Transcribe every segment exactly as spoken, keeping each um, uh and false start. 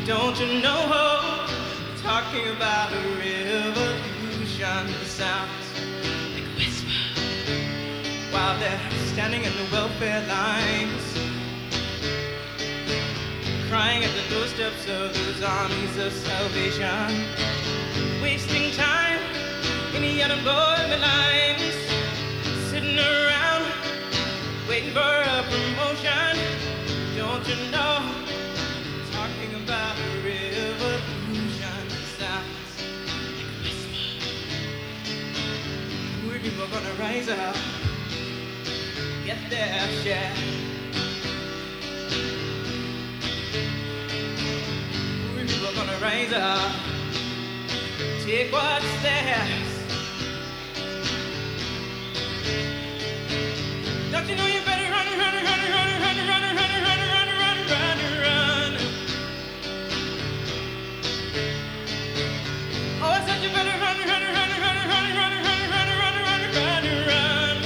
Don't you know? We're talking about a revolution that sounds like a whisper while they're standing in the welfare lines, crying at the doorsteps of those armies of salvation, wasting time in the unemployment lines, sitting around waiting for a promotion. Don't you know? Talking about a revolution that sounds like a whisper. Poor people are gonna rise up, get their share. Poor people are gonna rise up, take what's theirs. Don't you know you better run, run, run, run, run, run, run, run, run, run, run, run, run. Oh, I said you better run, run, run, run, run, run, run, run, run, run, run, run.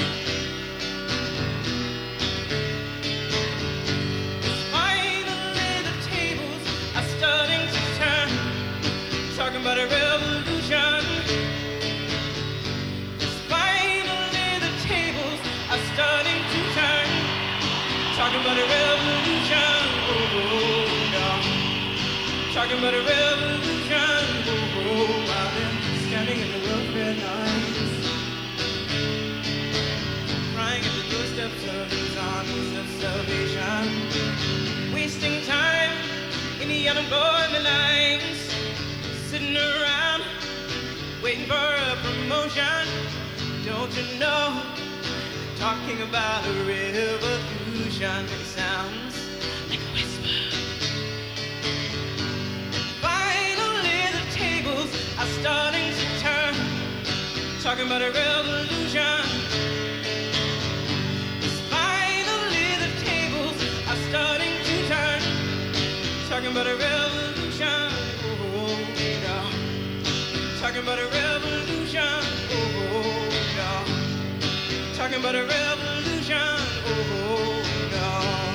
Finally the tables are starting to turn, talking about a revolution. Finally the tables are starting to turn, talking about a revolution. Oh, oh, no. Talking about a revolution. Oh, oh, while they're standing in the welfare lines, crying at the doorsteps of these armies of salvation, wasting time in the unemployment lines, sitting around waiting for a promotion. Don't you know? Talking about a revolution that sounds like a whisper. Finally the tables are starting to turn, talking about a revolution. Finally the tables are starting to turn, talking about a revolution. Oh, no. Talking about a revolution. Oh, no. Talking about a revolution, oh no.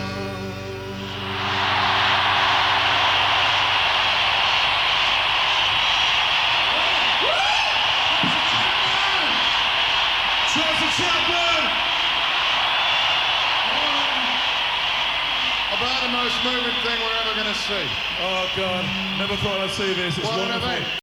Tracy Chapman! About the most moving thing we're ever going to see. Oh God, never thought I'd see this. It's What wonderful. an event.